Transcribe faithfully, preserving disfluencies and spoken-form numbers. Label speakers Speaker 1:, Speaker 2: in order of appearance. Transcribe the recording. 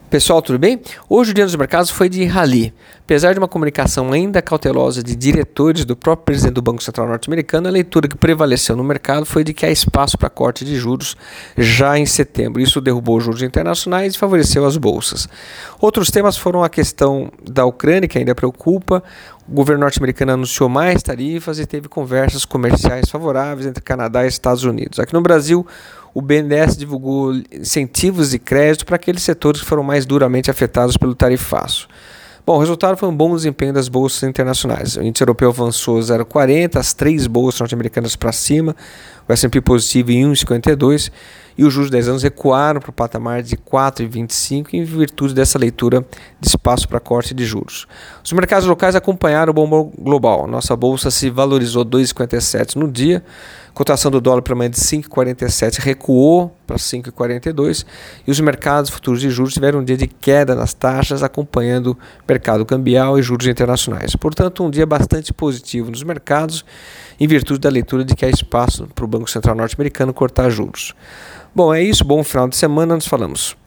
Speaker 1: Pessoal, tudo bem? Hoje o dia dos mercados foi de rally. Apesar de uma comunicação ainda cautelosa de diretores do próprio presidente do Banco Central norte-americano, a leitura que prevaleceu no mercado foi de que há espaço para corte de juros já em setembro. Isso derrubou os juros internacionais e favoreceu as bolsas. Outros temas foram a questão da Ucrânia, que ainda preocupa. O governo norte-americano anunciou mais tarifas e teve conversas comerciais favoráveis entre Canadá e Estados Unidos. Aqui no Brasil, o B N D E S divulgou incentivos de crédito para aqueles setores que foram mais duramente afetados pelo tarifaço. Bom, o resultado foi um bom desempenho das bolsas internacionais. O índice europeu avançou zero vírgula quarenta, as três bolsas norte-americanas para cima, o S and P positivo em um vírgula cinquenta e dois e os juros de dez anos recuaram para o patamar de quatro vírgula vinte e cinco em virtude dessa leitura de espaço para corte de juros. Os mercados locais acompanharam o bom humor global. Nossa bolsa se valorizou dois vírgula cinquenta e sete no dia, a cotação do dólar para manhã de cinco vírgula quarenta e sete recuou para cinco vírgula quarenta e dois e os mercados futuros de juros tiveram um dia de queda nas taxas, acompanhando o mercado cambial e juros internacionais. Portanto, um dia bastante positivo nos mercados, em virtude da leitura de que há espaço para o Banco Central norte-americano cortar juros. Bom, é isso. Bom final de semana. Nos falamos.